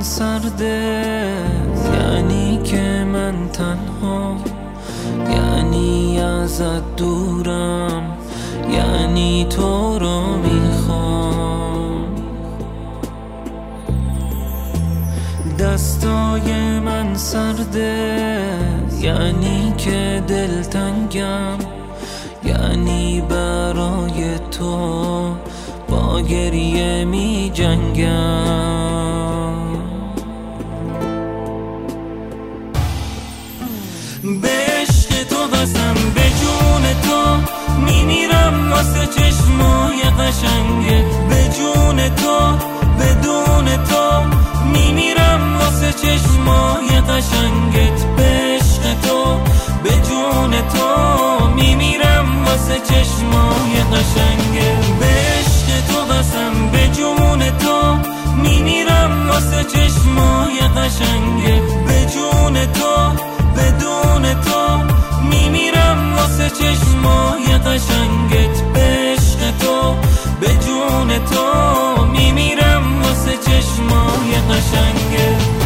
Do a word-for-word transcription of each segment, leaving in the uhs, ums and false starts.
سرده، یعنی که من تنها، یعنی ازت دورم، یعنی تو رو میخوام. دستای من سرده، یعنی که دلتنگم، یعنی برای تو با گریه می جنگم. به عشق تو بسم، به جون تو می میرم واسه چشمای قشنگه، به جون تو بدون تو می میرم واسه چشمای قشنگت، به عشق تو به جون تو می میرم واسه چشمای قشنگه، به عشق تو بسم، به جون تو می میرم واسه چشمای قشنگه، به جون تو بدون تو می میرم واسه چشمای قشنگت، به عشق تو به جون تو می میرم واسه چشمای قشنگت.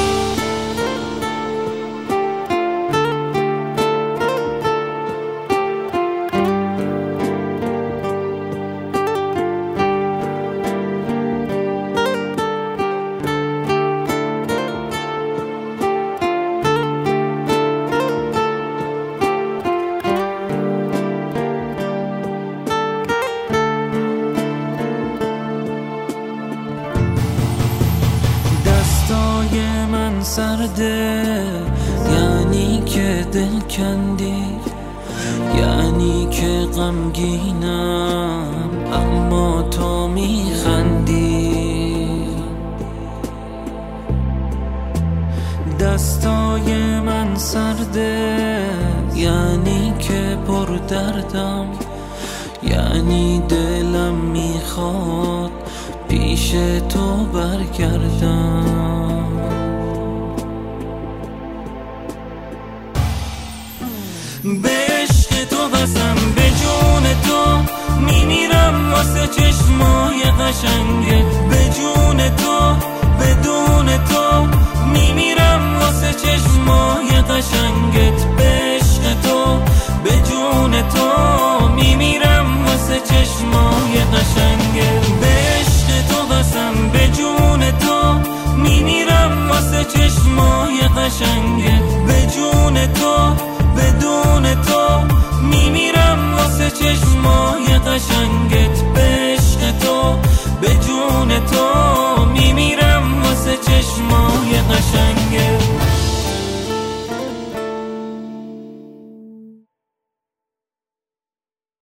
من سرده، یعنی که دل کندی، یعنی که غمگینم اما تو میخندی. دستای من سرده، یعنی که پر دردم، یعنی دلم میخواد پیش تو برگردم. به عشق تو بسم، به جون تو می میرم واسه چشمای قشنگه،